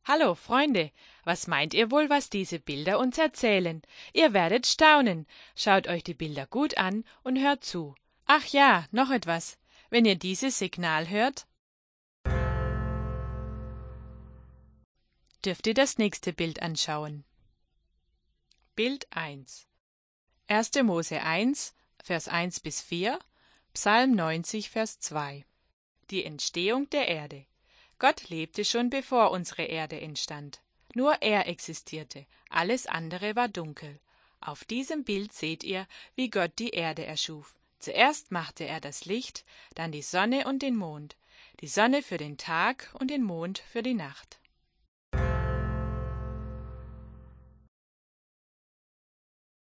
Hallo, Freunde, was meint ihr wohl, was diese Bilder uns erzählen? Ihr werdet staunen. Schaut euch die Bilder gut an und hört zu. Ach ja, noch etwas. Wenn ihr dieses Signal hört, dürft ihr das nächste Bild anschauen. Bild 1. 1. Mose 1, Vers 1 bis 4, Psalm 90, Vers 2. Die Entstehung der Erde. Gott lebte schon bevor unsere Erde entstand. Nur er existierte, alles andere war dunkel. Auf diesem Bild seht ihr, wie Gott die Erde erschuf. Zuerst machte er das Licht, dann die Sonne und den Mond, die Sonne für den Tag und den Mond für die Nacht.